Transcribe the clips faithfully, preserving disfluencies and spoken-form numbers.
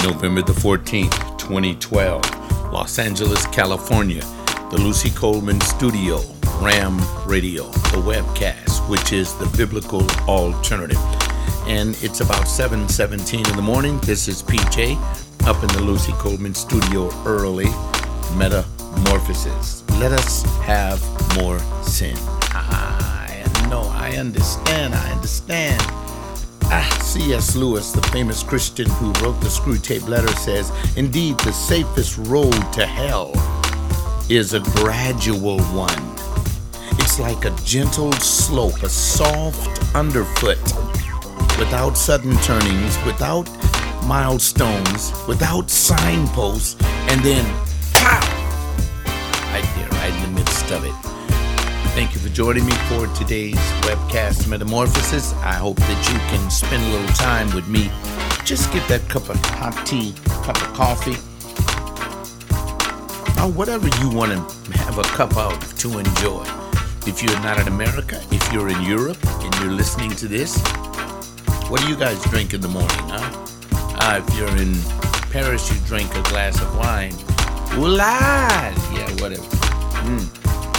November the fourteenth, twenty twelve, Los Angeles, California, the Lucy Coleman Studio, Ram Radio, the webcast, which is the biblical alternative. And it's about seven seventeen in the morning. This is P J up in the Lucy Coleman Studio early. Metamorphosis. Let us have more sin. I know, I understand, I understand. Ah, C S Lewis, the famous Christian who wrote the Screwtape Letter, says, indeed, the safest road to hell is a gradual one. It's like a gentle slope, a soft underfoot, without sudden turnings, without milestones, without signposts, and then, pow! Right there, right in the midst of it. Thank you for joining me for today's webcast Metamorphosis. I hope that you can spend a little time with me. Just get that cup of hot tea, cup of coffee, or whatever you want to have a cup of to enjoy. If you're not in America, if you're in Europe and you're listening to this, what do you guys drink in the morning, huh? Uh, if you're in Paris, you drink a glass of wine. Oula! Yeah, whatever. Mm.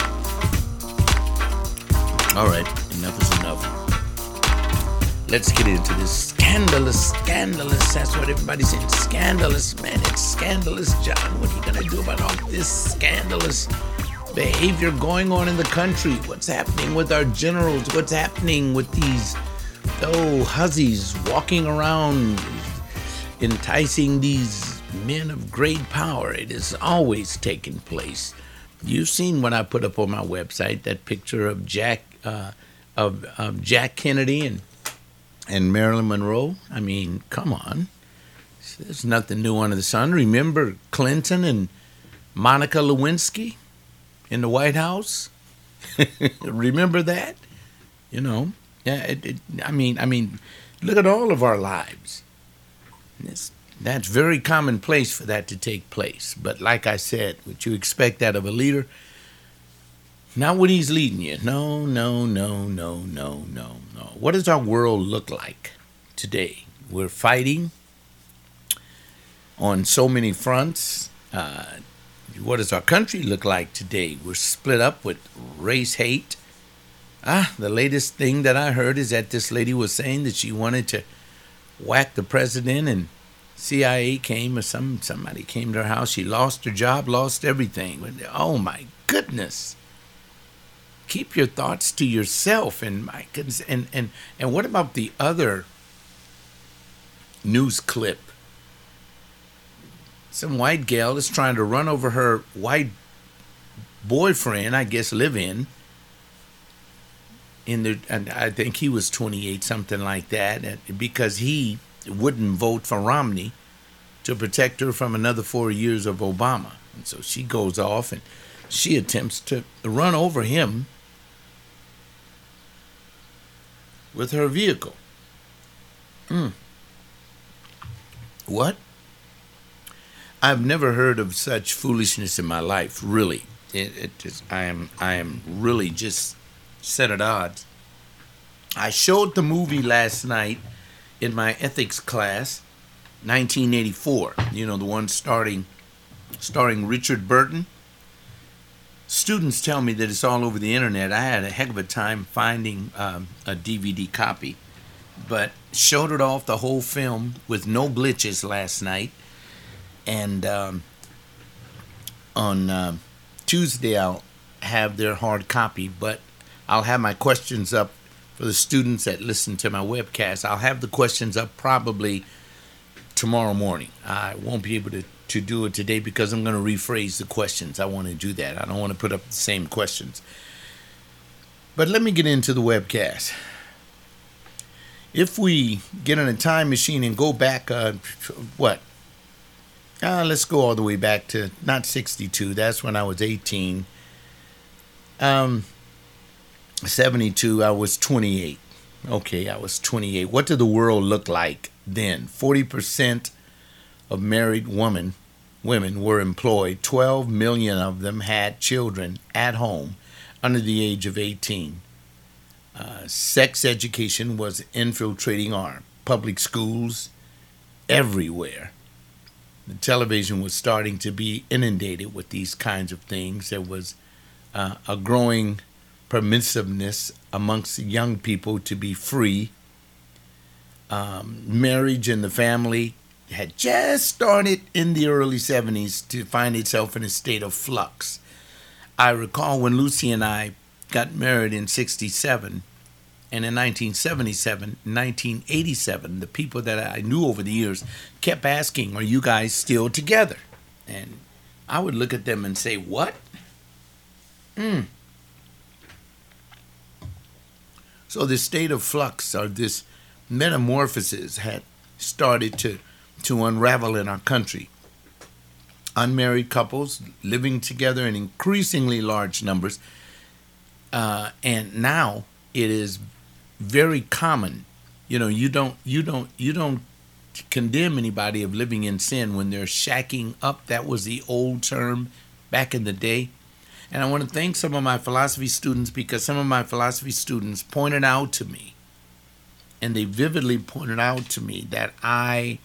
All right, enough is enough. Let's get into this scandalous, scandalous. That's what everybody's saying. Scandalous, man. It's scandalous, John. What are you going to do about all this scandalous behavior going on in the country? What's happening with our generals? What's happening with these, oh, hussies walking around enticing these men of great power? It is always taking place. You've seen when I put up on my website that picture of Jack uh, of, of Jack Kennedy and and Marilyn Monroe. I mean, come on. There's nothing new under the sun. Remember Clinton and Monica Lewinsky in the White House? Remember that? You know, yeah. It, it, I mean, I mean, look at all of our lives. It's, that's very commonplace for that to take place. But like I said, would you expect that of a leader? Not when he's leading you. No, no, no, no, no, no, no. What does our world look like today? We're fighting on so many fronts. Uh, what does our country look like today? We're split up with race hate. Ah, the latest thing that I heard is that this lady was saying that she wanted to whack the president, and C I A came, or some somebody came to her house. She lost her job, lost everything. Oh my goodness! Keep your thoughts to yourself. And my goodness, and and and what about the other news clip? Some white gal is trying to run over her white boyfriend, I guess, live-in. In the, and I think he was twenty-eight, something like that, because he wouldn't vote for Romney to protect her from another four years of Obama. And so she goes off and she attempts to run over him with her vehicle. Hmm. What? I've never heard of such foolishness in my life, really. It, it just, I am, I am really just set at odds. I showed the movie last night in my ethics class, nineteen eighty-four. You know, the one starting, starring Richard Burton. Students tell me that it's all over the internet. I had a heck of a time finding um, a D V D copy, but showed it off the whole film with no glitches last night. And um, on uh, Tuesday, I'll have their hard copy, but I'll have my questions up for the students that listen to my webcast. I'll have the questions up probably tomorrow morning. I won't be able to, to do it today because I'm going to rephrase the questions. I want to do that. I don't want to put up the same questions. But let me get into the webcast. If we get in a time machine and go back, uh, what? Uh, let's go all the way back to not sixty-two. That's when I was eighteen. Um... seventy-two, I was twenty-eight. Okay, I was twenty-eight. What did the world look like then? forty percent of married women, women were employed. twelve million of them had children at home under the age of eighteen. Uh, sex education was infiltrating our public schools everywhere. The television was starting to be inundated with these kinds of things. There was uh, a growing permissiveness amongst young people to be free. Um, marriage and the family had just started in the early seventies to find itself in a state of flux. I recall when Lucy and I got married in sixty-seven, and in nineteen seventy-seven, nineteen eighty-seven, the people that I knew over the years kept asking, "Are you guys still together?" And I would look at them and say, "What?" Mm. So this state of flux, or this metamorphosis, had started to, to unravel in our country. Unmarried couples living together in increasingly large numbers, uh, and now it is very common. You know, you don't you don't you don't condemn anybody of living in sin when they're shacking up. That was the old term back in the day. And I want to thank some of my philosophy students, because some of my philosophy students pointed out to me, and they vividly pointed out to me that I,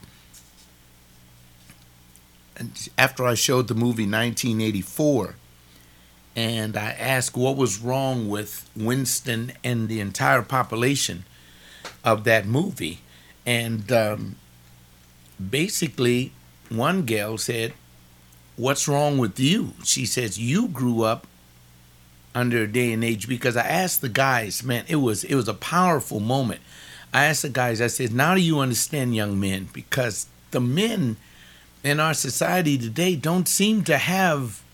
after I showed the movie nineteen eighty-four, and I asked what was wrong with Winston and the entire population of that movie, and um, basically one gal said, "What's wrong with you?" She says, "You grew up under a day and age," because I asked the guys, man, it was it was a powerful moment. I asked the guys, I said, "Now do you understand, young men? Because the men in our society today don't seem to have,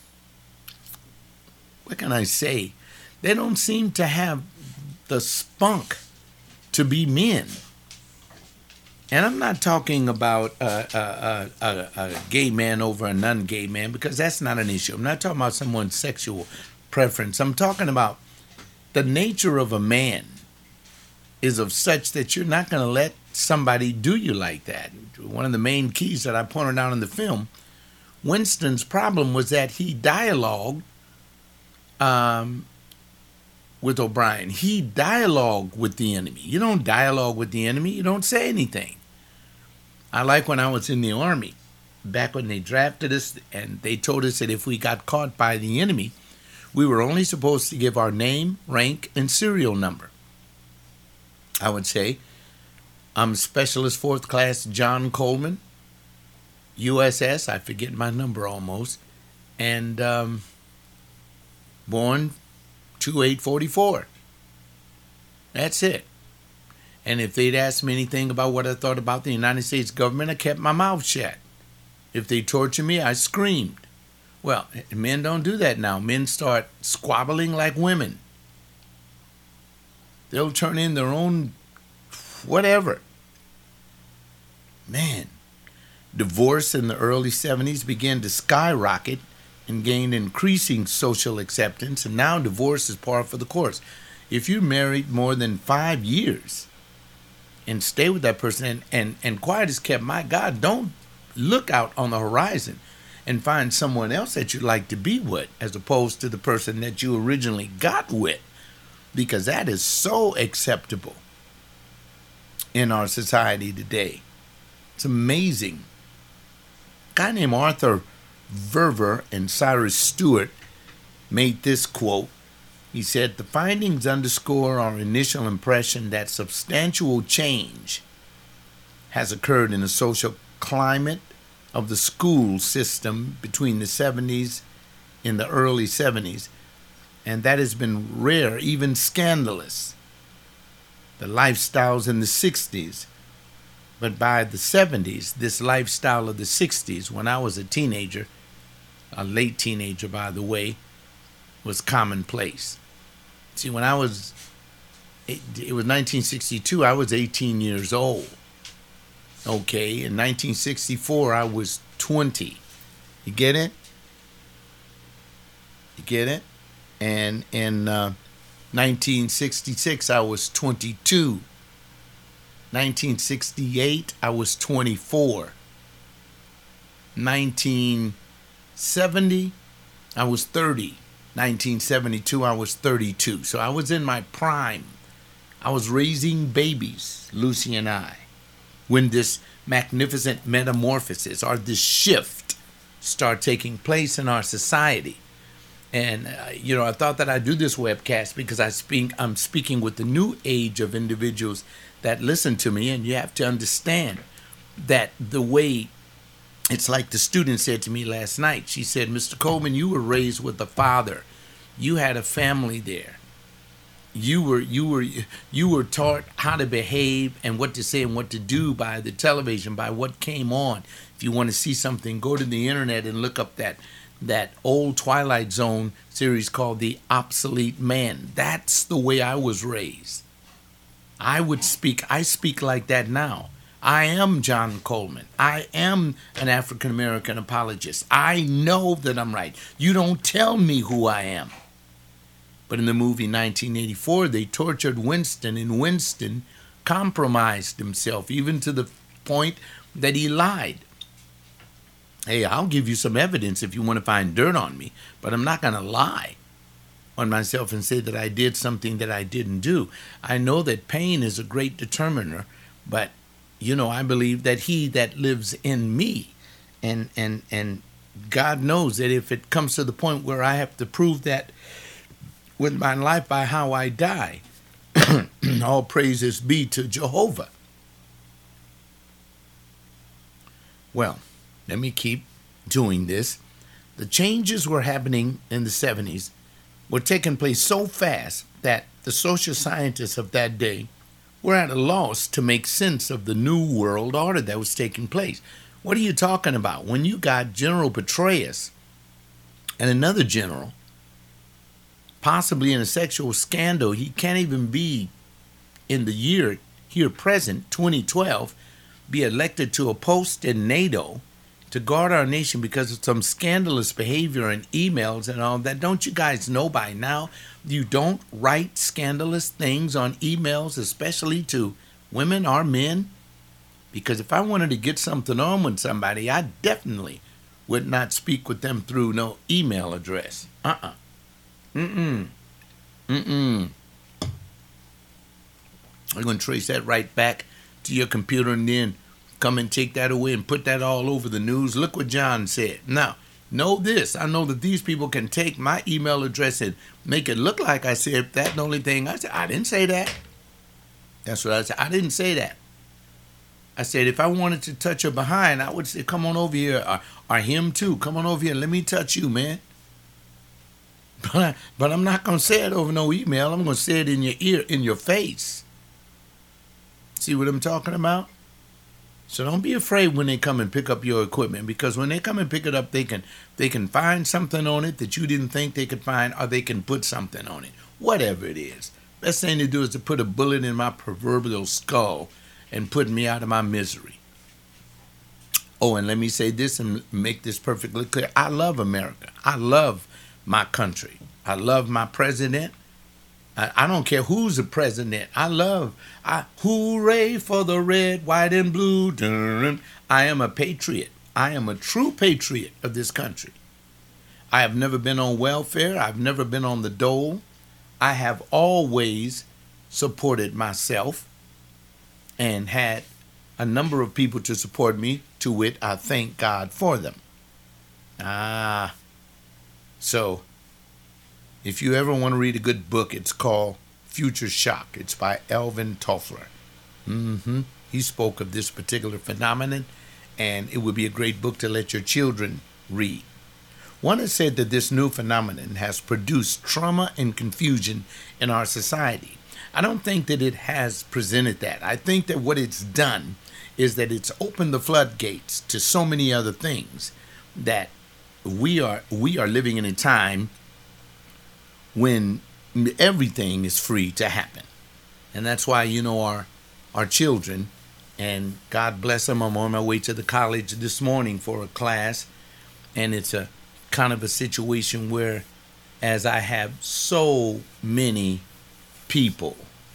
what can I say? They don't seem to have the spunk to be men." And I'm not talking about a, a, a, a gay man over a non-gay man, because that's not an issue. I'm not talking about someone's sexual preference. I'm talking about the nature of a man is of such that you're not going to let somebody do you like that. One of the main keys that I pointed out in the film, Winston's problem was that he dialogued um, with O'Brien. He dialogued with the enemy. You don't dialogue with the enemy. You don't say anything. I like when I was in the Army, back when they drafted us, and they told us that if we got caught by the enemy, we were only supposed to give our name, rank, and serial number. I would say, "I'm Specialist Fourth Class John Coleman, U S S," I forget my number almost, and um, born two eight forty-four. That's it. And if they'd asked me anything about what I thought about the United States government, I kept my mouth shut. If they tortured me, I screamed. Well, men don't do that now. Men start squabbling like women. They'll turn in their own whatever. Man, divorce in the early seventies began to skyrocket and gained increasing social acceptance, and now divorce is par for the course. If you're married more than five years and stay with that person, and, and, and quiet is kept, my God, don't look out on the horizon and find someone else that you'd like to be with as opposed to the person that you originally got with, because that is so acceptable in our society today. It's amazing. A guy named Arthur Verver and Cyrus Stewart made this quote. He said, "The findings underscore our initial impression that substantial change has occurred in the social climate of the school system between the seventies and the early seventies, and that has been rare, even scandalous. The lifestyles in the sixties, but by the seventies, this lifestyle of the sixties, when I was a teenager, a late teenager, by the way, was commonplace." See, when I was, it, it was nineteen sixty-two, I was eighteen years old. Okay, in nineteen sixty-four, I was twenty. You get it? You get it? And in uh, nineteen sixty-six, I was twenty-two. nineteen sixty-eight, I was twenty-four. nineteen seventy, I was thirty. nineteen seventy-two, I was thirty-two. So I was in my prime. I was raising babies, Lucy and I. when this magnificent metamorphosis or this shift start taking place in our society. And uh, you know, I thought that I'd do this webcast because I speak, I'm speaking with the new age of individuals that listen to me, and you have to understand that the way it's like the student said to me last night. She said, "Mister Coleman, you were raised with a father. You had a family there. You were you were you were taught how to behave and what to say and what to do by the television, by what came on. If you want to see something, go to the internet and look up that." that old Twilight Zone series called The Obsolete Man. That's the way I was raised. I would speak, I speak like that now. I am John Coleman. I am an African American apologist. I know that I'm right. You don't tell me who I am. But in the movie nineteen eighty-four, they tortured Winston, and Winston compromised himself, even to the point that he lied. Hey, I'll give you some evidence if you want to find dirt on me, but I'm not going to lie on myself and say that I did something that I didn't do. I know that pain is a great determiner, but, you know, I believe that he that lives in me, and and and God knows that if it comes to the point where I have to prove that with my life by how I die, all praises be to Jehovah. Well, let me keep doing this. The changes were happening in the seventies, were taking place so fast that the social scientists of that day were at a loss to make sense of the new world order that was taking place. What are you talking about? When you got General Petraeus and another general, possibly in a sexual scandal, he can't even be in the year here present, twenty twelve, be elected to a post in NATO to guard our nation because of some scandalous behavior and emails and all that. Don't you guys know by now you don't write scandalous things on emails, especially to women or men? Because if I wanted to get something on with somebody, I definitely would not speak with them through no email address. Uh-uh. Mm-mm. Mm-mm. I'm going to trace that right back to your computer and then come and take that away and put that all over the news. Look what John said. Now, know this. I know that these people can take my email address and make it look like I said that. The only thing I said, I didn't say that. That's what I said. I didn't say that. I said, if I wanted to touch her behind, I would say, come on over here. Or, or him too. Come on over here and let me touch you, man. But, I, but I'm not going to say it over no email. I'm going to say it in your ear, in your face. See what I'm talking about? So don't be afraid when they come and pick up your equipment, because when they come and pick it up, they can they can find something on it that you didn't think they could find, or they can put something on it. Whatever it is. Best thing to do is to put a bullet in my proverbial skull and put me out of my misery. Oh, and let me say this and make this perfectly clear. I love America. I love my country. I love my president. I don't care who's the president. I love, I, hooray for the red, white, and blue. I am a patriot. I am a true patriot of this country. I have never been on welfare. I've never been on the dole. I have always supported myself and had a number of people to support me, to wit, I thank God for them. Ah, so if you ever want to read a good book, it's called Future Shock. It's by Alvin Toffler. Mm-hmm. He spoke of this particular phenomenon, and it would be a great book to let your children read. One has said that this new phenomenon has produced trauma and confusion in our society. I don't think that it has presented that. I think that what it's done is that it's opened the floodgates to so many other things, that we are we are living in a time when everything is free to happen. And that's why, you know, our our children, and God bless them, I'm on my way to the college this morning for a class, and it's a kind of a situation where, as I have so many people,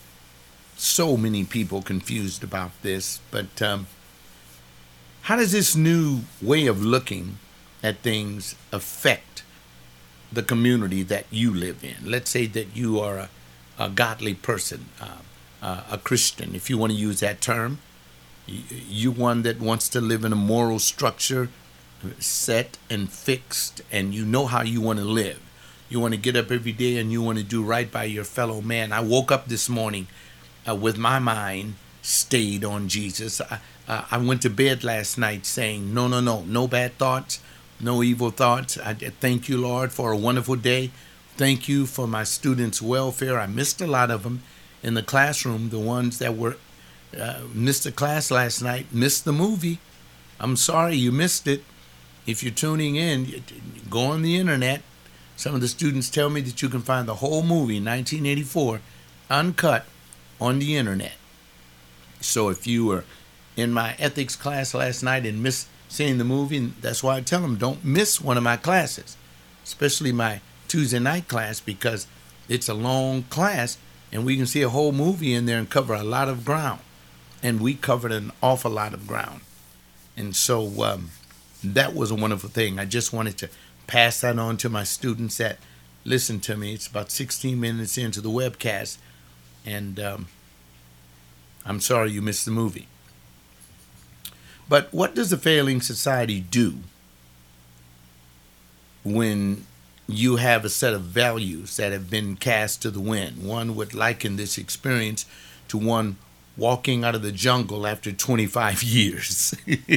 so many people confused about this, but um, how does this new way of looking at things affect the community that you live in? Let's say that you are a, a godly person, uh, uh, a Christian, if you want to use that term. You one that wants to live in a moral structure set and fixed, and you know how you want to live. You want to get up every day and you want to do right by your fellow man. I woke up this morning uh, with my mind stayed on Jesus. I, uh, I went to bed last night saying, no, no, no, no bad thoughts, no evil thoughts. I thank you, Lord, for a wonderful day. Thank you for my students' welfare. I missed a lot of them in the classroom. The ones that were uh, missed the class last night, missed the movie. I'm sorry you missed it. If you're tuning in, go on the internet. Some of the students tell me that you can find the whole movie, nineteen eighty-four, uncut on the internet. So if you were in my ethics class last night and missed seeing the movie, that's why I tell them don't miss one of my classes, especially my Tuesday night class, because it's a long class and we can see a whole movie in there and cover a lot of ground. And we covered an awful lot of ground. And so um, that was a wonderful thing. I just wanted to pass that on to my students that listen to me. It's about sixteen minutes into the webcast, and um, I'm sorry you missed the movie. But what does a failing society do when you have a set of values that have been cast to the wind? One would liken this experience to one walking out of the jungle after twenty-five years.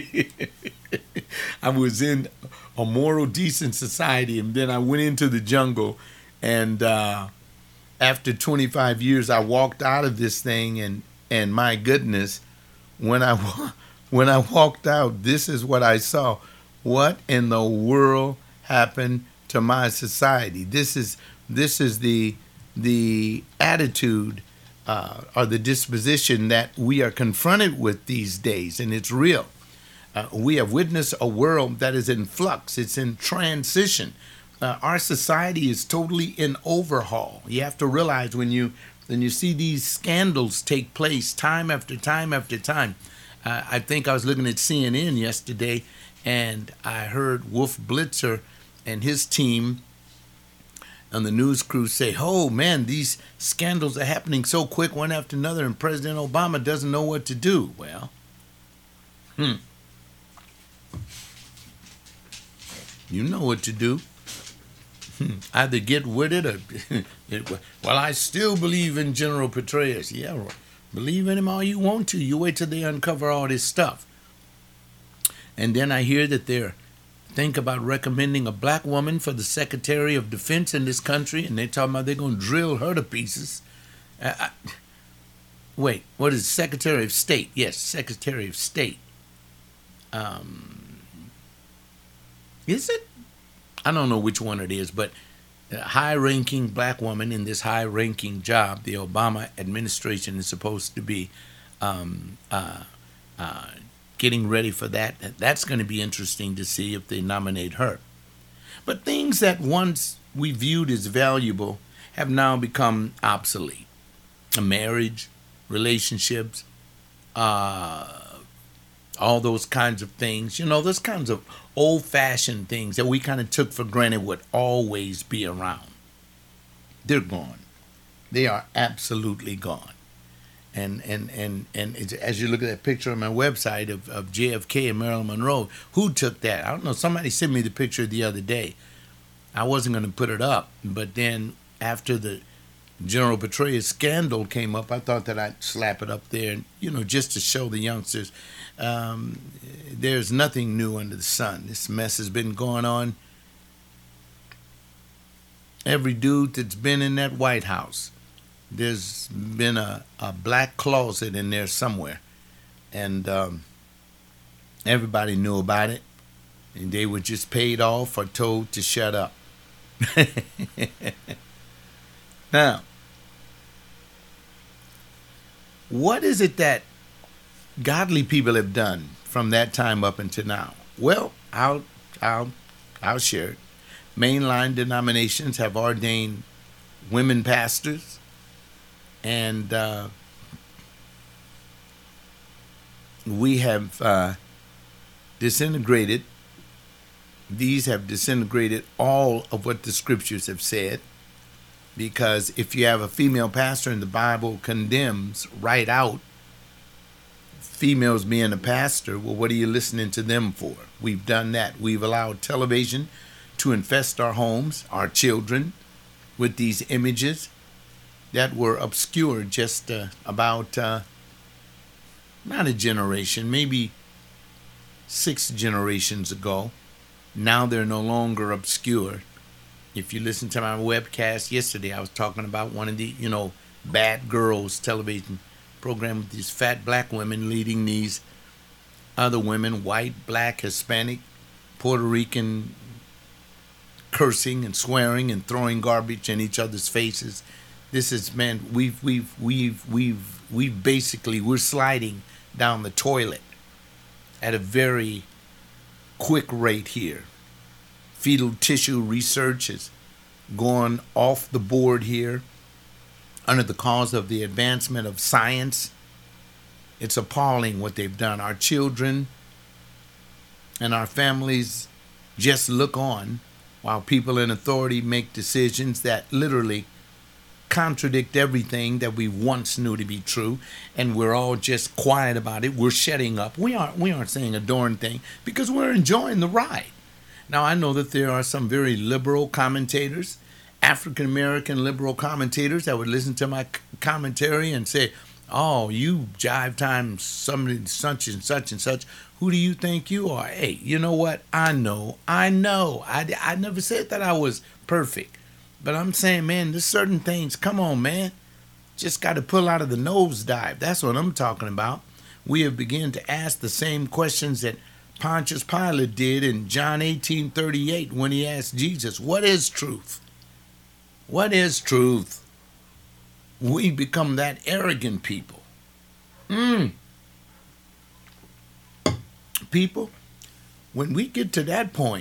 I was in a moral, decent society, and then I went into the jungle, and uh, after twenty-five years, I walked out of this thing, and and my goodness, when I when I walked out, this is what I saw. What in the world happened to my society? This is this is the the attitude uh, or the disposition that we are confronted with these days, and it's real. Uh, we have witnessed a world that is in flux. It's in transition. Uh, our society is totally in overhaul. You have to realize when you when you see these scandals take place time after time after time. Uh, I think I was looking at C N N yesterday, and I heard Wolf Blitzer and his team on the news crew say, oh, man, these scandals are happening so quick, one after another, and President Obama doesn't know what to do. Well, hmm. You know what to do. Either get with it or, well, I still believe in General Petraeus. Yeah, believe in him all you want to. You wait till they uncover all this stuff. And then I hear that they're think about recommending a black woman for the Secretary of Defense in this country, and they're talking about they're going to drill her to pieces. Uh, I, wait, what is it? Secretary of State? Yes, Secretary of State. Um... Is it? I don't know which one it is, but a high-ranking black woman in this high-ranking job, the Obama administration is supposed to be um, uh, uh, getting ready for that. That's going to be interesting to see if they nominate her. But things that once we viewed as valuable have now become obsolete. A marriage, relationships, uh, all those kinds of things, you know, those kinds of old-fashioned things that we kind of took for granted would always be around. They're gone. They are absolutely gone. And and and and as you look at that picture on my website of, of J F K and Marilyn Monroe, who took that? I don't know. Somebody sent me the picture the other day. I wasn't going to put it up, but then after the General Petraeus scandal came up, I thought that I'd slap it up there, you know, just to show the youngsters um, there's nothing new under the sun. This mess has been going on. Every dude that's been in that White House, there's been a, a black closet in there somewhere. And um, everybody knew about it. And they were just paid off or told to shut up. Now, what is it that godly people have done from that time up until now? Well, I'll I'll I'll share it. Mainline denominations have ordained women pastors, and uh, we have uh, disintegrated. These have disintegrated all of what the scriptures have said. Because if you have a female pastor and the Bible condemns right out females being a pastor, well, what are you listening to them for? We've done that. We've allowed television to infest our homes, our children, with these images that were obscured just uh, about, uh, not a generation, maybe six generations ago. Now they're no longer obscure. If you listen to my webcast yesterday, I was talking about one of the, you know, Bad Girls television program with these fat black women leading these other women, white, black, Hispanic, Puerto Rican, cursing and swearing and throwing garbage in each other's faces. This is, man, we've we've we've we've we've basically we're sliding down the toilet at a very quick rate here. Fetal tissue research is going off the board here under the cause of the advancement of science. It's appalling what they've done. Our children and our families just look on while people in authority make decisions that literally contradict everything that we once knew to be true, and we're all just quiet about it. We're shutting up. We aren't we aren't saying a darn thing because we're enjoying the ride. Now, I know that there are some very liberal commentators, African American liberal commentators, that would listen to my commentary and say, "Oh, you jive time somebody such and such and such. Who do you think you are?" Hey, you know what? I know, I know. I, I never said that I was perfect. But I'm saying, man, there's certain things, come on, man. Just got to pull out of the nosedive. That's what I'm talking about. We have begun to ask the same questions that Pontius Pilate did in John eighteen thirty-eight when he asked Jesus, what is truth? What is truth? We become that arrogant people. Mm. People, when we get to that point,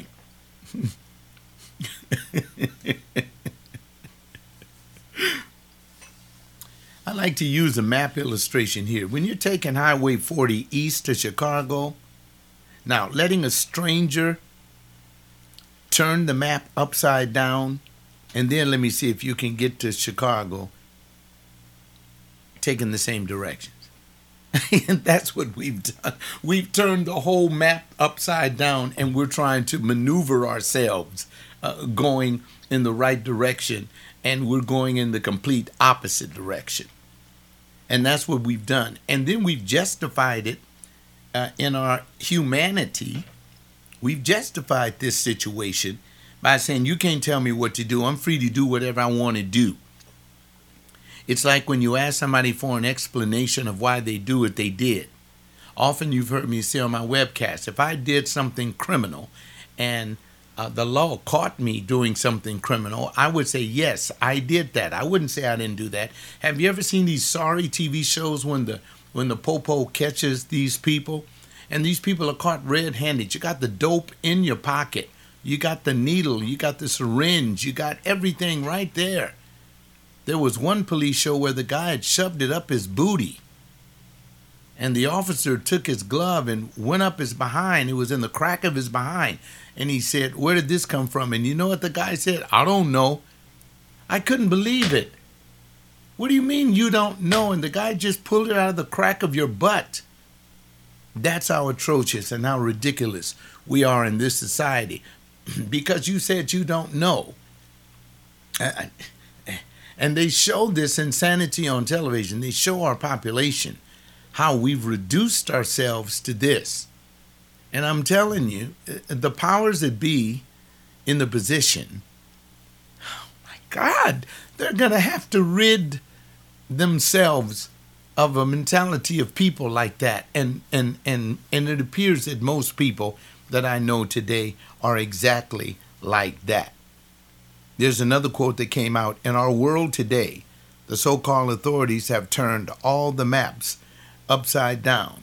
I like to use a map illustration here. When you're taking Highway forty east to Chicago, now letting a stranger turn the map upside down, and then let me see if you can get to Chicago taking the same directions. And that's what we've done. We've turned the whole map upside down, and we're trying to maneuver ourselves uh, going in the right direction, and we're going in the complete opposite direction. And that's what we've done. And then we've justified it uh, in our humanity. We've justified this situation by saying, you can't tell me what to do. I'm free to do whatever I want to do. It's like when you ask somebody for an explanation of why they do what they did. Often you've heard me say on my webcast, if I did something criminal and uh, the law caught me doing something criminal, I would say, yes, I did that. I wouldn't say I didn't do that. Have you ever seen these sorry T V shows when the when the popo catches these people? And these people are caught red-handed. You got the dope in your pocket. You got the needle. You got the syringe. You got everything right there. There was one police show where the guy had shoved it up his booty. And the officer took his glove and went up his behind. It was in the crack of his behind. And he said, where did this come from? And you know what the guy said? I don't know. I couldn't believe it. What do you mean you don't know? And the guy just pulled it out of the crack of your butt. That's how atrocious and how ridiculous we are in this society. Because you said you don't know. And they show this insanity on television. They show our population how we've reduced ourselves to this. And I'm telling you, the powers that be in the position, oh my God, they're going to have to rid themselves of a mentality of people like that. And, and, and, and it appears that most people that I know today are exactly like that. There's another quote that came out. In our world today, the so-called authorities have turned all the maps upside down.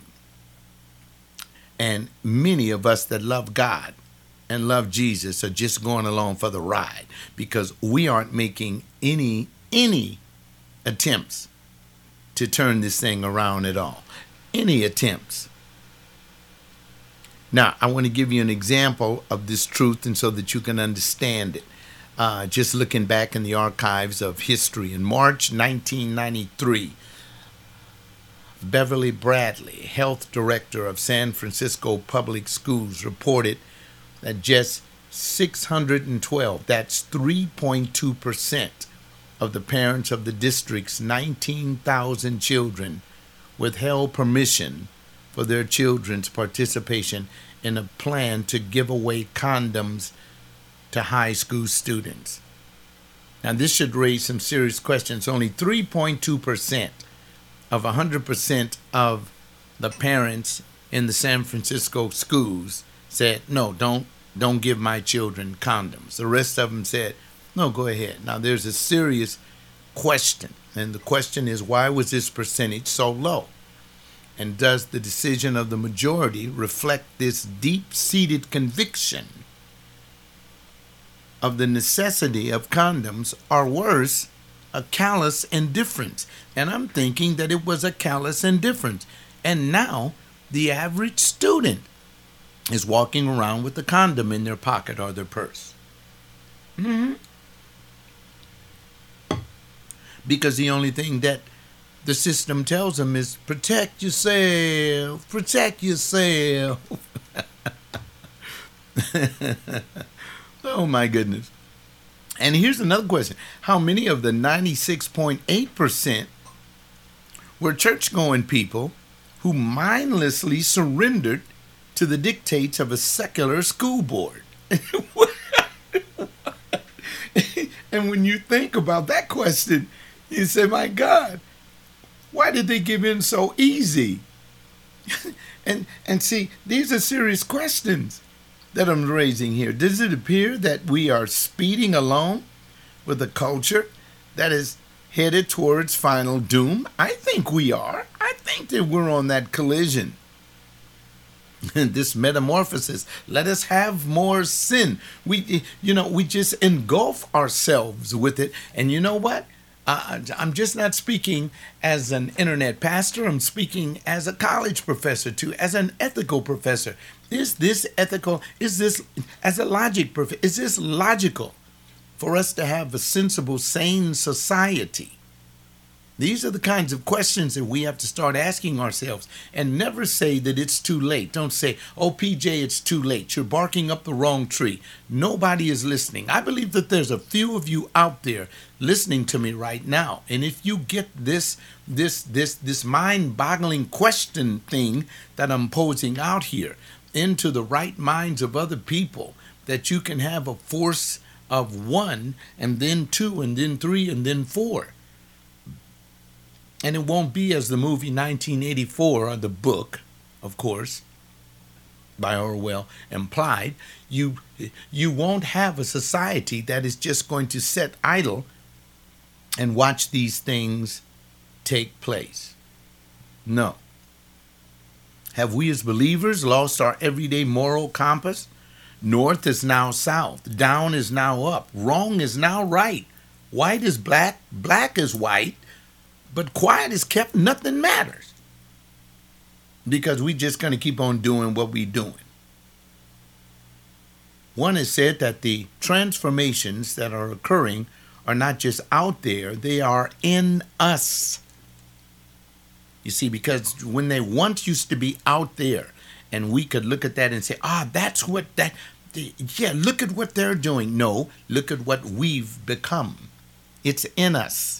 And many of us that love God and love Jesus are just going along for the ride because we aren't making any, any attempts to turn this thing around at all. Any attempts. Now, I want to give you an example of this truth and so that you can understand it. Uh, just looking back in the archives of history, in March nineteen ninety-three, Beverly Bradley, health director of San Francisco Public Schools, reported that just six hundred twelve, that's three point two percent of the parents of the district's nineteen thousand children withheld permission for their children's participation in a plan to give away condoms to high school students. Now, this should raise some serious questions. Only three point two percent of one hundred percent of the parents in the San Francisco schools said, no, don't don't give my children condoms. The rest of them said, no, go ahead. Now, there's a serious question, and the question is, why was this percentage so low? And does the decision of the majority reflect this deep-seated conviction of the necessity of condoms, or worse, a callous indifference? And I'm thinking that it was a callous indifference. And now the average student is walking around with a condom in their pocket or their purse. Mm-hmm. Because the only thing that the system tells them is protect yourself, protect yourself. Oh my goodness. And here's another question. How many of the ninety-six point eight percent were church-going people who mindlessly surrendered to the dictates of a secular school board? And when you think about that question, you say, my God, why did they give in so easy? and and see, these are serious questions that I'm raising here. Does it appear that we are speeding along with a culture that is headed towards final doom? I think we are. I think that we're on that collision. This metamorphosis. Let us have more sin. We, you know, we just engulf ourselves with it. And you know what? Uh, I'm just not speaking as an internet pastor. I'm speaking as a college professor too, as an ethical professor. Is this ethical? Is this, as a logic professor, is this logical for us to have a sensible, sane society? These are the kinds of questions that we have to start asking ourselves, and never say that it's too late. Don't say, oh, P J, it's too late. You're barking up the wrong tree. Nobody is listening. I believe that there's a few of you out there listening to me right now. And if you get this, this, this, this mind-boggling question thing that I'm posing out here into the right minds of other people, that you can have a force of one, and then two, and then three, and then four. And it won't be as the movie nineteen eighty-four, or the book, of course, by Orwell implied. You, you won't have a society that is just going to sit idle and watch these things take place. No. Have we as believers lost our everyday moral compass? North is now south. Down is now up. Wrong is now right. White is black. Black is white. But quiet is kept, nothing matters. Because we're just going to keep on doing what we're doing. One has said that the transformations that are occurring are not just out there, they are in us. You see, because when they once used to be out there, and we could look at that and say, ah, that's what that, yeah, look at what they're doing. No, look at what we've become. It's in us.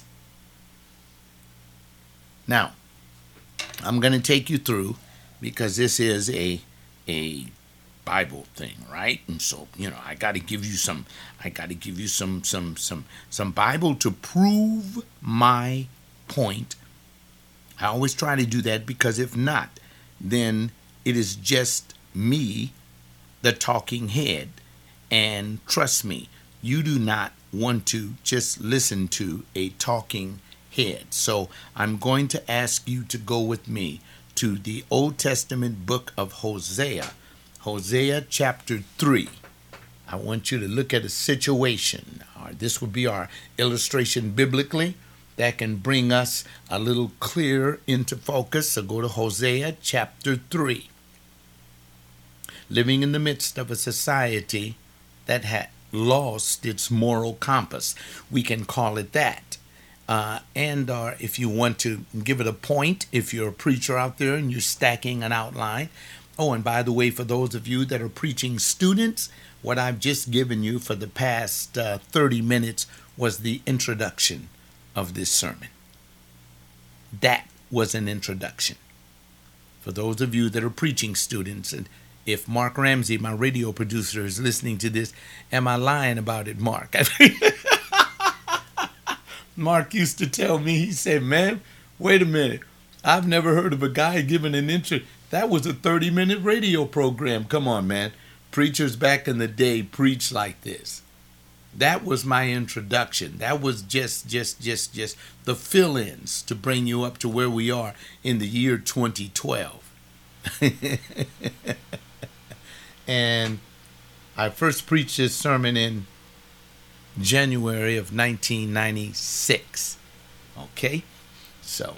Now, I'm going to take you through, because this is a a Bible thing, right? And so, you know, I got to give you some, I got to give you some, some, some, some Bible to prove my point. I always try to do that, because if not, then it is just me, the talking head. And trust me, you do not want to just listen to a talking head. So I'm going to ask you to go with me to the Old Testament book of Hosea, Hosea chapter three. I want you to look at a situation, or this would be our illustration biblically, that can bring us a little clearer into focus. So go to Hosea chapter three. Living in the midst of a society that had lost its moral compass. We can call it that. Uh, and or if you want to give it a point, if you're a preacher out there and you're stacking an outline. Oh, and by the way, for those of you that are preaching students, what I've just given you for the past uh, thirty minutes was the introduction of this sermon. That was an introduction. For those of you that are preaching students, and if Mark Ramsey, my radio producer, is listening to this, am I lying about it, Mark? Mark used to tell me, he said, man, wait a minute. I've never heard of a guy giving an intro. That was a thirty-minute radio program. Come on, man. Preachers back in the day preached like this. That was my introduction. That was just, just, just, just the fill-ins to bring you up to where we are in the year twenty twelve. And I first preached this sermon in January of nineteen ninety-six. Okay? So,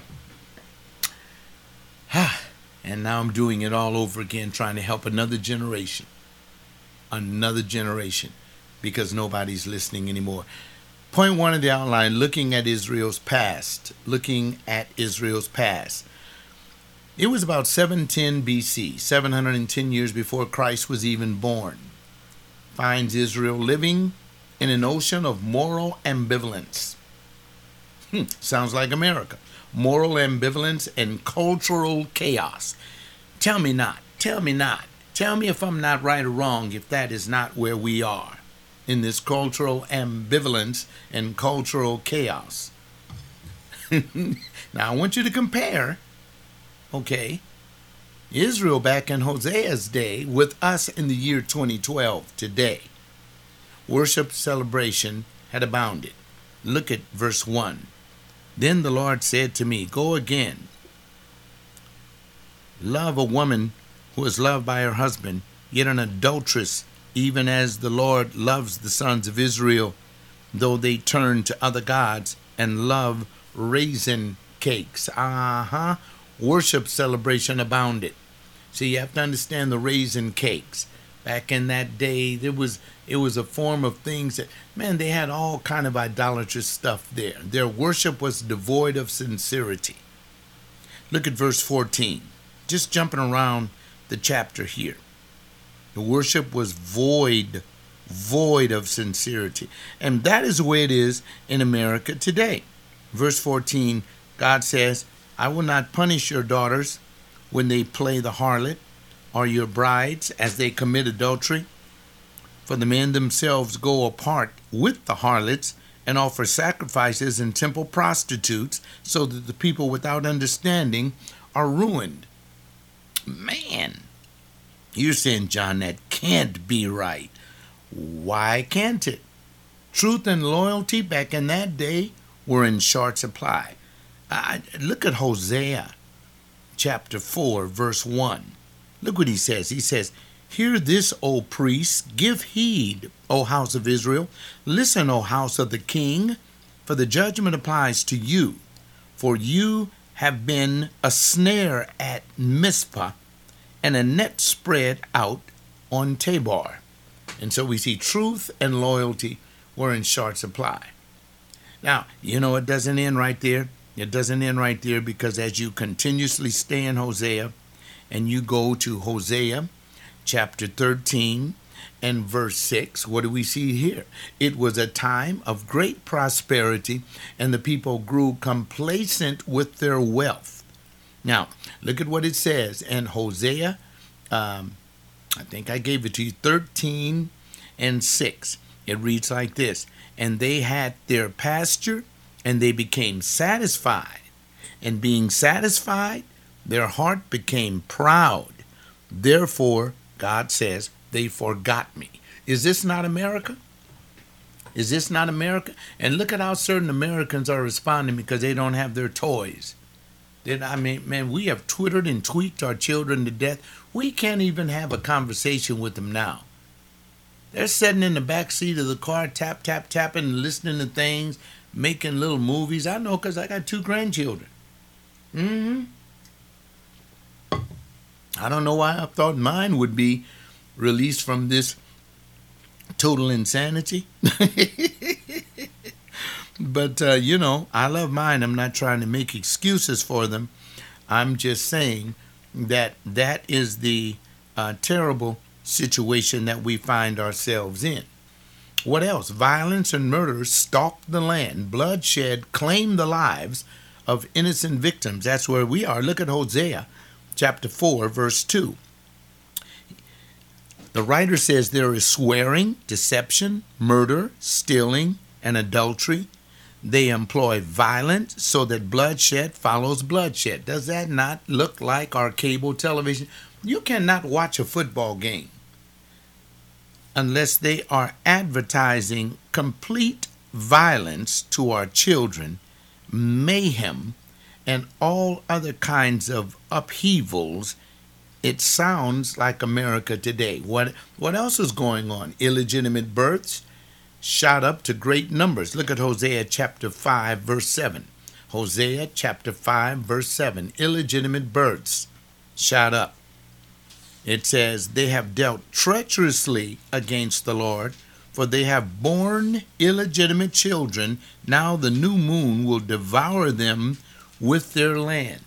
and now I'm doing it all over again, trying to help another generation. Another generation. Because nobody's listening anymore. Point one of the outline, looking at Israel's past. Looking at Israel's past. It was about seven ten B C, seven hundred ten years before Christ was even born. Finds Israel living in an ocean of moral ambivalence. Hmm, sounds like America. Moral ambivalence and cultural chaos. Tell me not, tell me not. Tell me if I'm not right or wrong, if that is not where we are in this cultural ambivalence and cultural chaos. Now, I want you to compare, okay, Israel back in Hosea's day with us in the year twenty twelve today. Worship celebration had abounded. Look at verse one. Then the Lord said to me, go again. Love a woman who is loved by her husband, yet an adulteress, even as the Lord loves the sons of Israel, though they turn to other gods and love raisin cakes. Uh-huh. Worship celebration abounded. See, you have to understand the raisin cakes. Back in that day, there was it was a form of things that, man, they had all kind of idolatrous stuff there. Their worship was devoid of sincerity. Look at verse fourteen. Just jumping around the chapter here. The worship was void, void of sincerity. And that is the way it is in America today. Verse fourteen, God says, I will not punish your daughters when they play the harlot, or your brides as they commit adultery. For the men themselves go apart with the harlots and offer sacrifices and temple prostitutes, so that the people without understanding are ruined. Man, you're saying, John, that can't be right. Why can't it? Truth and loyalty back in that day were in short supply. I, look at Hosea chapter four, verse one. Look what he says. He says, hear this, O priests, give heed, O house of Israel. Listen, O house of the king, for the judgment applies to you. For you have been a snare at Mizpah and a net spread out on Tabor. And so we see truth and loyalty were in short supply. Now, you know, it doesn't end right there. It doesn't end right there, because as you continuously stay in Hosea and you go to Hosea chapter thirteen and verse six, what do we see here? It was a time of great prosperity, and the people grew complacent with their wealth. Now, look at what it says in Hosea, um, I think I gave it to you, thirteen and six. It reads like this, and they had their pasture, and they became satisfied. And being satisfied, their heart became proud. Therefore, God says, they forgot me. Is this not America? Is this not America? And look at how certain Americans are responding because they don't have their toys. Then, I mean, man, we have twittered and tweaked our children to death. We can't even have a conversation with them now. They're sitting in the back seat of the car, tap, tap, tapping, listening to things, making little movies. I know because I got two grandchildren. Mm-hmm. I don't know why I thought mine would be released from this total insanity. but, uh, you know, I love mine. I'm not trying to make excuses for them. I'm just saying that that is the uh, terrible situation that we find ourselves in. What else? Violence and murder stalk the land. Bloodshed claim the lives of innocent victims. That's where we are. Look at Hosea chapter four, verse two. The writer says there is swearing, deception, murder, stealing, and adultery. They employ violence so that bloodshed follows bloodshed. Does that not look like our cable television? You cannot watch a football game unless they are advertising complete violence to our children, mayhem, and all other kinds of upheavals. It sounds like America today. What what else is going on? Illegitimate births shot up to great numbers. Look at Hosea chapter five, verse seven. Hosea chapter five, verse seven. Illegitimate births shot up. It says, they have dealt treacherously against the Lord, for they have borne illegitimate children. Now the new moon will devour them with their land.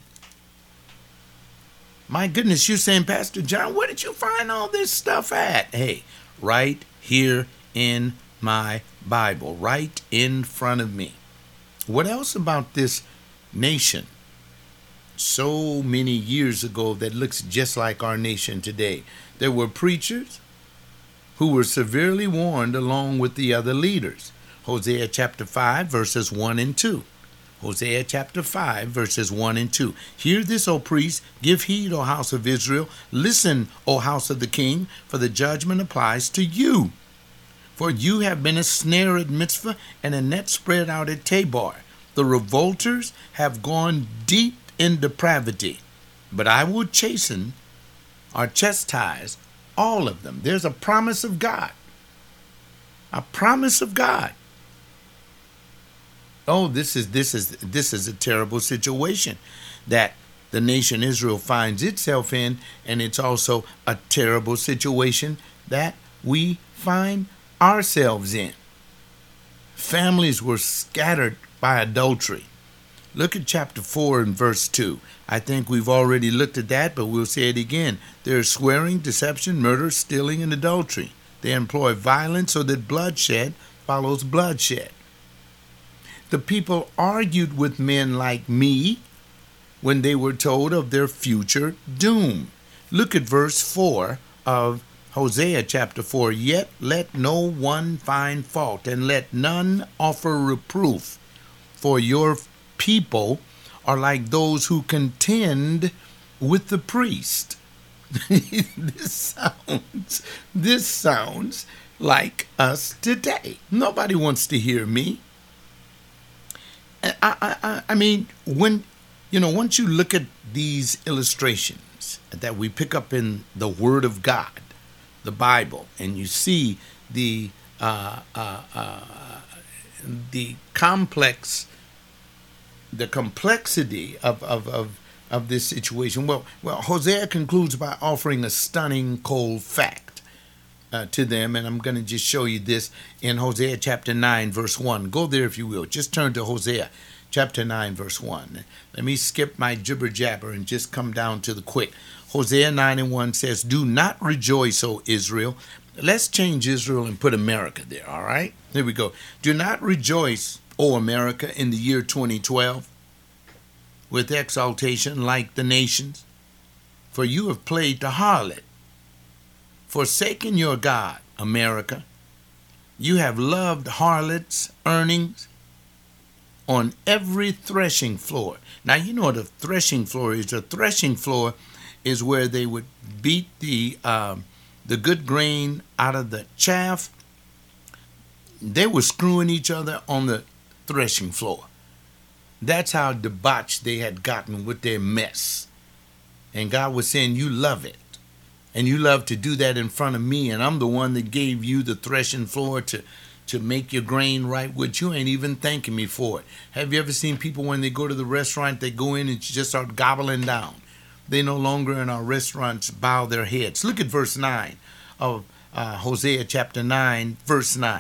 My goodness, you're saying, Pastor John, where did you find all this stuff at? Hey, right here in my Bible, right in front of me. What else about this nation so many years ago that looks just like our nation today? There were preachers who were severely warned along with the other leaders. Hosea chapter five, verses one and two. Hosea chapter five, verses one and two. Hear this, O priests, give heed, O house of Israel. Listen, O house of the king, for the judgment applies to you. For you have been a snare at Mitzvah and a net spread out at Tabor. The revolters have gone deep in depravity, but I will chasten or chastise all of them. There's a promise of God. A promise of God. Oh, this is this is this is a terrible situation that the nation Israel finds itself in, and it's also a terrible situation that we find ourselves in. Families were scattered by adultery. Look at chapter four and verse two. I think we've already looked at that, but we'll say it again. There is swearing, deception, murder, stealing, and adultery. They employ violence so that bloodshed follows bloodshed. The people argued with men like me when they were told of their future doom. Look at verse four of Hosea chapter four. Yet let no one find fault, and let none offer reproof. For your people are like those who contend with the priest. This sounds, this sounds like us today. Nobody wants to hear me. I, I, I mean, when, you know, once you look at these illustrations that we pick up in the Word of God, the Bible, and you see the uh, uh, uh, the complex, the complexity of, of, of, of this situation. Well, well, Hosea concludes by offering a stunning cold fact Uh, to them, and I'm going to just show you this in Hosea chapter nine, verse one. Go there if you will. Just turn to Hosea chapter nine, verse one. Let me skip my jibber jabber and just come down to the quick. Hosea nine and one says, do not rejoice, O Israel. Let's change Israel and put America there, all right? Here we go. Do not rejoice, O America, in the year twenty twelve, with exaltation like the nations, for you have played the harlot. Forsaken your God, America. You have loved harlots' earnings on every threshing floor. Now, you know what a threshing floor is. A threshing floor is where they would beat the um, the good grain out of the chaff. They were screwing each other on the threshing floor. That's how debauched they had gotten with their mess. And God was saying, you love it. And you love to do that in front of me, and I'm the one that gave you the threshing floor to, to make your grain right, which you ain't even thanking me for it. Have you ever seen people when they go to the restaurant, they go in and just start gobbling down? They no longer in our restaurants bow their heads. Look at verse nine of uh, Hosea chapter nine, verse nine.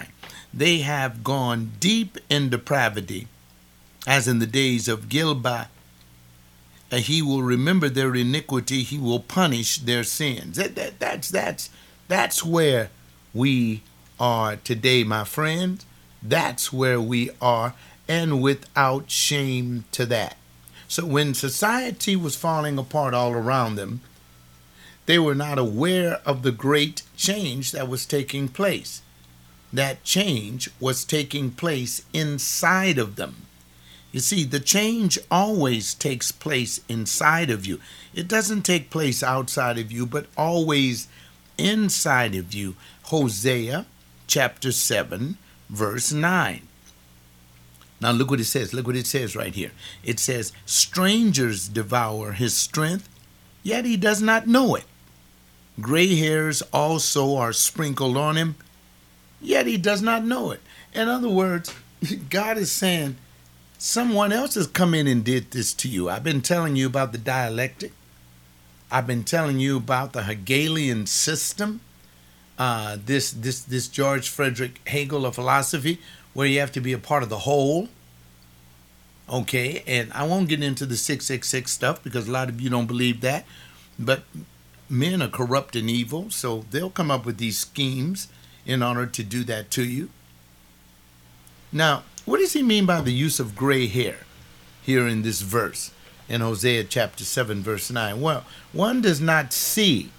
they have gone deep in depravity, as in the days of Gilba. And he will remember their iniquity. He will punish their sins. That, that, that's, that's, that's where we are today, my friend. That's where we are, and without shame to that. So when society was falling apart all around them, they were not aware of the great change that was taking place. That change was taking place inside of them. You see, the change always takes place inside of you. It doesn't take place outside of you, but always inside of you. Hosea chapter seven, verse nine. Now look what it says. Look what it says right here. It says, strangers devour his strength, yet he does not know it. Gray hairs also are sprinkled on him, yet he does not know it. In other words, God is saying, someone else has come in and did this to you. I've been telling you about the dialectic. I've been telling you about the Hegelian system. Uh, this, this, this George Frederick Hegel of philosophy, where you have to be a part of the whole. Okay, and I won't get into the six six six stuff because a lot of you don't believe that. But men are corrupt and evil, so they'll come up with these schemes in order to do that to you. Now, what does he mean by the use of gray hair here in this verse in Hosea chapter seven, verse nine? Well, one does not see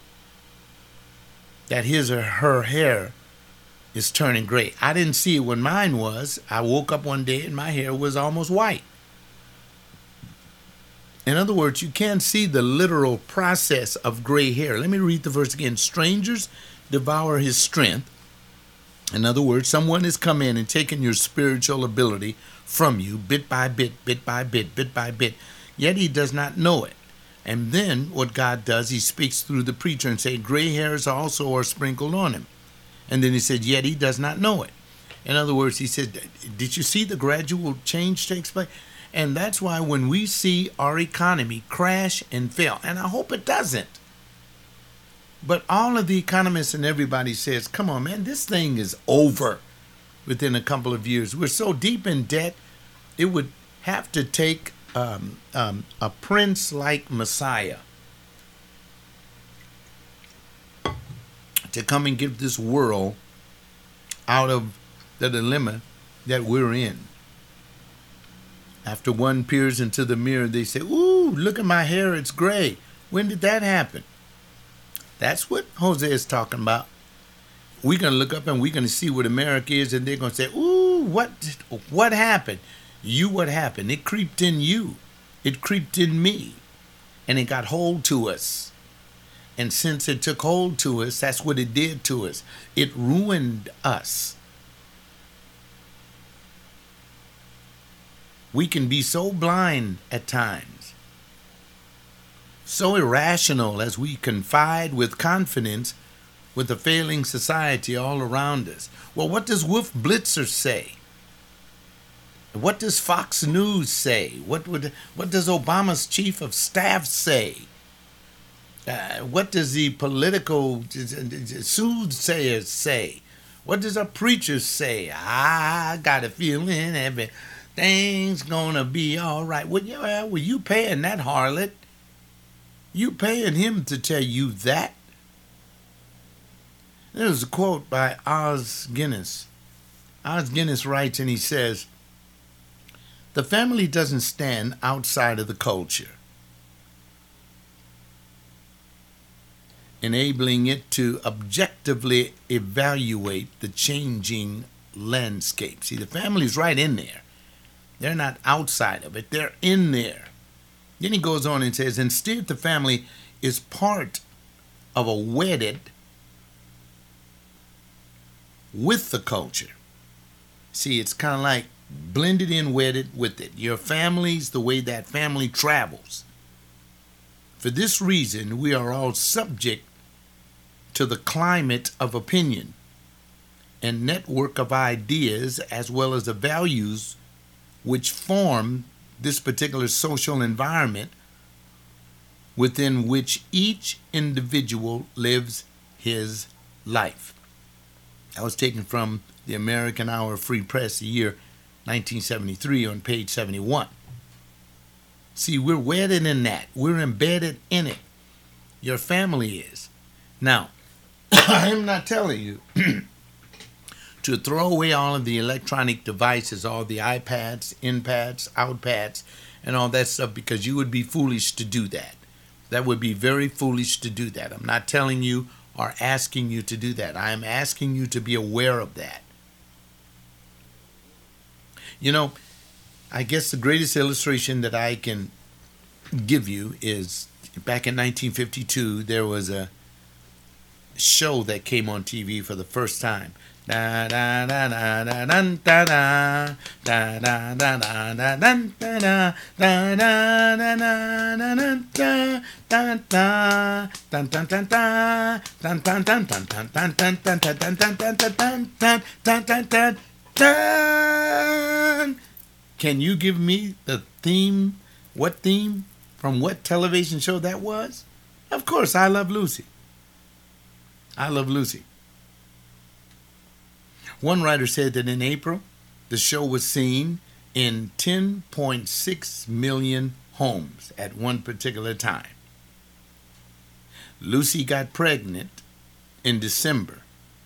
that his or her hair is turning gray. I didn't see it when mine was. I woke up one day and my hair was almost white. In other words, you can't see the literal process of gray hair. Let me read the verse again. Strangers devour his strength. In other words, someone has come in and taken your spiritual ability from you bit by bit, bit by bit, bit by bit, yet he does not know it. And then what God does, he speaks through the preacher and say, gray hairs also are sprinkled on him. And then he said, yet he does not know it. In other words, he said, did you see the gradual change takes place? And that's why when we see our economy crash and fail, and I hope it doesn't, but all of the economists and everybody says, come on, man, this thing is over within a couple of years. We're so deep in debt, it would have to take um, um, a prince like Messiah to come and get this world out of the dilemma that we're in. After one peers into the mirror, they say, ooh, look at my hair, it's gray. When did that happen? That's what Hosea is talking about. We're going to look up and we're going to see what America is, and they're going to say, ooh, what, what happened? You, what happened? It creeped in you. It creeped in me. And it got hold to us. And since it took hold to us, that's what it did to us. It ruined us. We can be so blind at times, so irrational as we confide with confidence with a failing society all around us. Well, what does Wolf Blitzer say? What does Fox News say? What would what does Obama's chief of staff say? Uh, what does the political soothsayers say? What does a preacher say? I got a feeling everything's gonna be all right. Well, yeah, well, you paying that harlot? You paying him to tell you that? There's a quote by Os Guinness. Os Guinness writes, and he says, the family doesn't stand outside of the culture, enabling it to objectively evaluate the changing landscape. See, the family's right in there. They're not outside of it. They're in there. Then he goes on and says, instead, the family is part of a wedded with the culture. See, it's kind of like blended in, wedded with it. Your family's the way that family travels. For this reason, we are all subject to the climate of opinion and network of ideas, as well as the values which form this particular social environment within which each individual lives his life. That was taken from the American Hour Free Press, the year nineteen seventy-three, on page seventy-one. See, we're wedded in that. We're embedded in it. Your family is. Now, I am not telling you to throw away all of the electronic devices, all the iPads, in-pads, out-pads, and all that stuff, because you would be foolish to do that. That would be very foolish to do that. I'm not telling you or asking you to do that. I am asking you to be aware of that. You know, I guess the greatest illustration that I can give you is back in nineteen fifty-two, there was a show that came on T V for the first time. Da da da da da da da da da da da da da da da da da da da da. Can you give me the theme? What theme? From what television show that was? Of course, I Love Lucy. I Love Lucy. One writer said that in April, the show was seen in ten point six million homes at one particular time. Lucy got pregnant in December.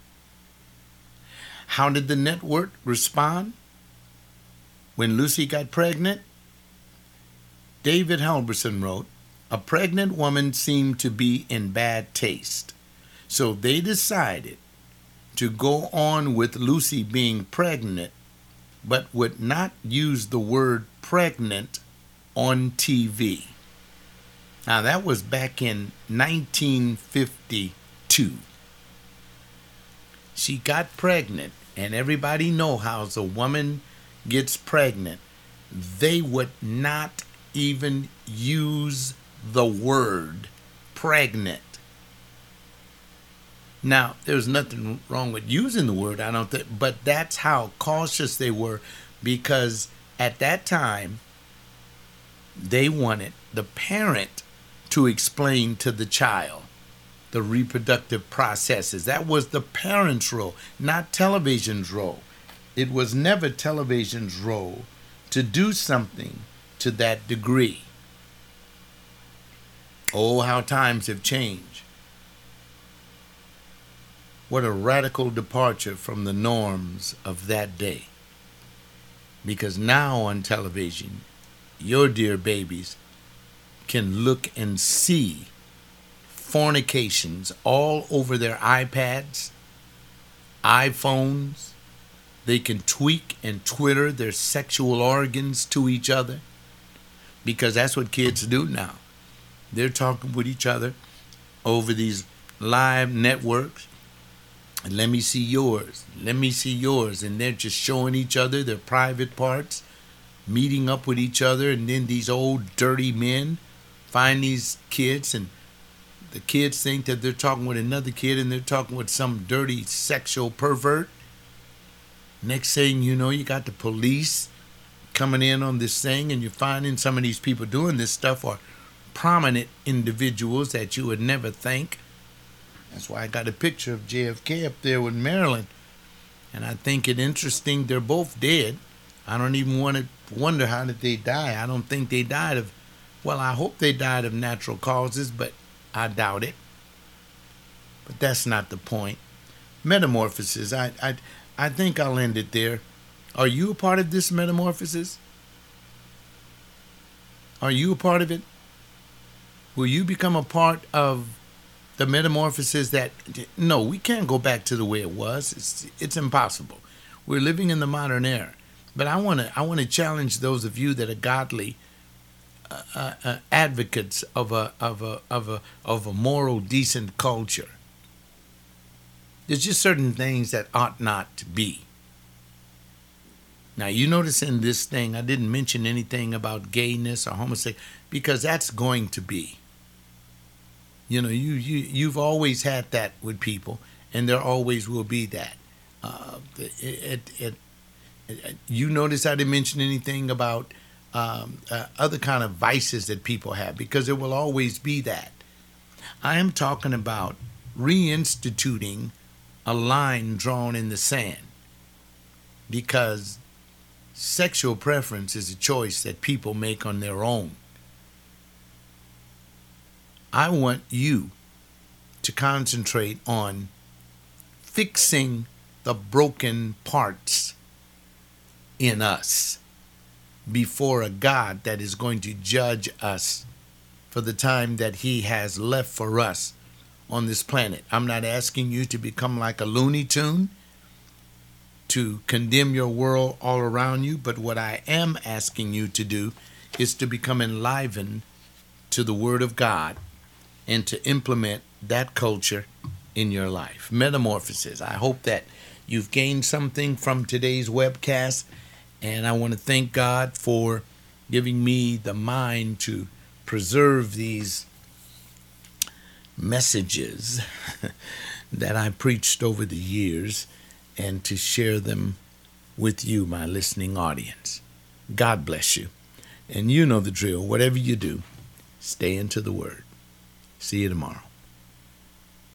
How did the network respond when Lucy got pregnant? David Halberson wrote, "A pregnant woman seemed to be in bad taste. So they decided to go on with Lucy being pregnant, but would not use the word pregnant on T V." Now that was back in nineteen fifty-two. She got pregnant, and everybody know how a woman gets pregnant. They would not even use the word pregnant. Now, there's nothing wrong with using the word, I don't think, but that's how cautious they were, because at that time, they wanted the parent to explain to the child the reproductive processes. That was the parent's role, not television's role. It was never television's role to do something to that degree. Oh, how times have changed. What a radical departure from the norms of that day. Because now on television, your dear babies can look and see fornications all over their iPads, iPhones. They can tweak and Twitter their sexual organs to each other, because that's what kids do now. They're talking with each other over these live networks. And let me see yours. Let me see yours. And they're just showing each other their private parts, meeting up with each other. And then these old dirty men find these kids, and the kids think that they're talking with another kid, and they're talking with some dirty sexual pervert. Next thing you know, you got the police coming in on this thing, and you're finding some of these people doing this stuff are prominent individuals that you would never think. That's why I got a picture of J F K up there with Marilyn. And I think it interesting, they're both dead. I don't even want to wonder how did they die. I don't think they died of, well, I hope they died of natural causes, but I doubt it. But that's not the point. Metamorphosis, I, I, I think I'll end it there. Are you a part of this metamorphosis? Are you a part of it? Will you become a part of the metamorphosis that, no, we can't go back to the way it was. It's, it's impossible. We're living in the modern era. But I want to I want to challenge those of you that are godly uh, uh, uh, advocates of a of a of a of a moral, decent culture. There's just certain things that ought not to be. Now, you notice in this thing, I didn't mention anything about gayness or homosexuality, because that's going to be. You know, you, you, you've always had that with people, and there always will be that. Uh, it, it, it, it, you notice I didn't mention anything about um, uh, other kind of vices that people have, because there will always be that. I am talking about reinstituting a line drawn in the sand. because sexual preference is a choice that people make on their own. I want you to concentrate on fixing the broken parts in us before a God that is going to judge us for the time that he has left for us on this planet. I'm not asking you to become like a Looney Tune, to condemn your world all around you, but what I am asking you to do is to become enlivened to the Word of God and to implement that culture in your life. Metamorphosis. I hope that you've gained something from today's webcast, and I want to thank God for giving me the mind to preserve these messages that I preached over the years and to share them with you, my listening audience. God bless you. And you know the drill. Whatever you do, stay into the Word. See you tomorrow.